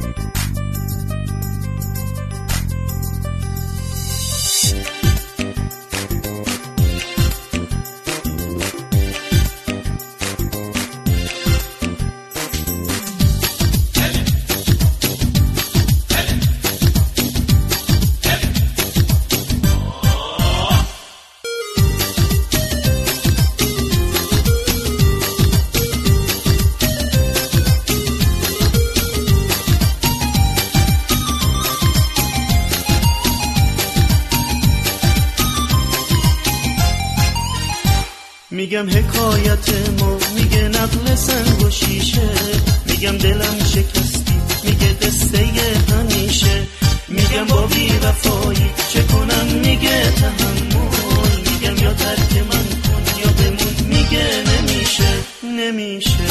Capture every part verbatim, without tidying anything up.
میگم حکایت ما، میگه نقل سنگ و شیشه، میگم دلم شکستی، میگه قصه همیشه، میگم با بی وفایی چه کنم، میگه تحمل، میگم یا ترک من کن یا بمون، میگه نمیشه نمیشه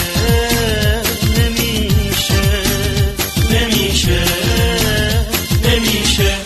نمیشه نمیشه نمیشه.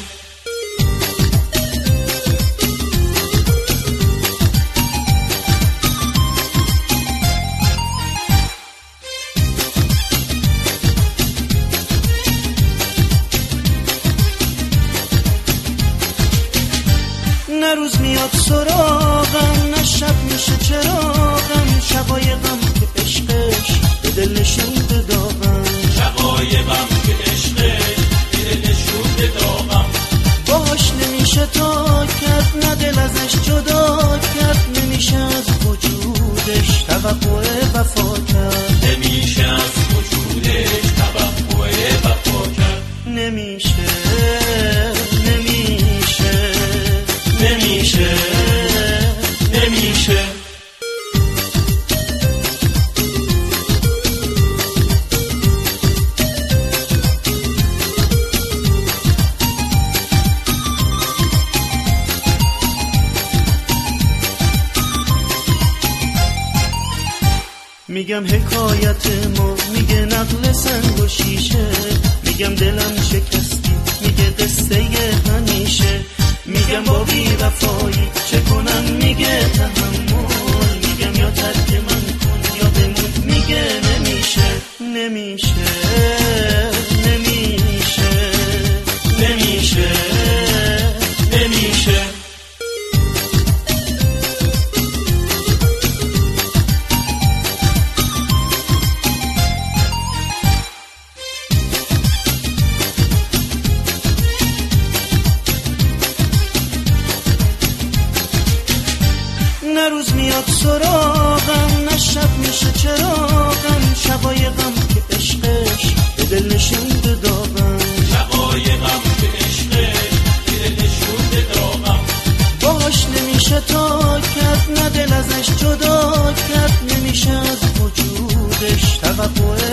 نه روز میاد سراغم، نه شب میشه چراغم، شبای غم که عشقش به دل نشونده داغم، شبای غم که عشقش به دل نشونده داغم، باهاش نمیشه تا کرد، نه دل ازش جدا کرد، نمیشه از وجودش توقع وفا کرد، نمیشه از وجودش توقع وفا کرد، نمیشه نمیشه نمیشه نمیشه. میگم حکایت ما، میگه نقل سنگ و شیشه، میگم دلم شکستی، میگه قصه همیشه، میگم با بی وفایی چه کنم، میگه تحمل، میگم یا ترک من کن یا بمون، میگه نمیشه نمیشه نمیشه نمیشه نمیشه. نه روز میاد سراغم، نه شب میشه چراغم، شبای غم که عشقش به دل نشونده داغم، شبای غم که عشقش به دل نشونده داغم، باهاش نمیشه تا کرد، نه دل ازش جدا کرد، نمیشه از وجودش توقع